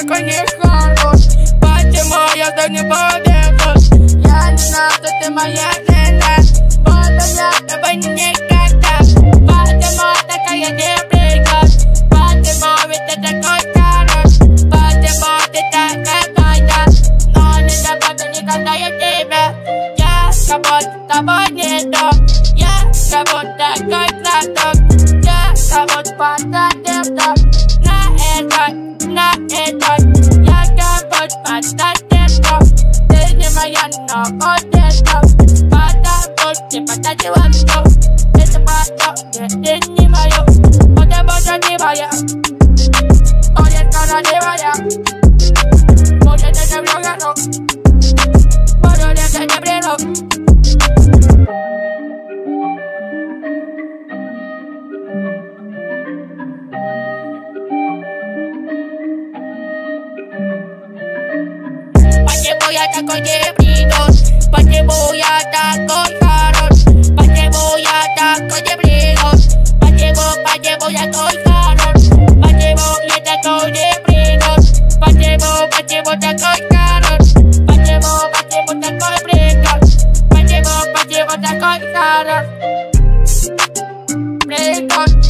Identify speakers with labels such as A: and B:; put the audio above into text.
A: конехалось. Почему я до не побегусь? Я не знаю, что ты моя жена. Буду я с тобой никогда. Почему такая неприказ? Почему ведь ты такой хорош? Почему ты такая моя? Но не забуду никогда я тебя. Я с тобой не то. Я с тобой такой знаток. Я с тобой потратил то. На этой я с тобой потратил то. Ты не моя, но одета. Потому что потратила то. Это просто ты не моя. Будет не моя. Будет не моя. Будет не моя. Будет не моя. Почему я такой непригож? Почему я такой хорош? Почему я такой непригож? Почему я такой хорош? Почему я такой непригож? Почему такой хорош? Почему такой пригож? Почему такой хорош? Пригож.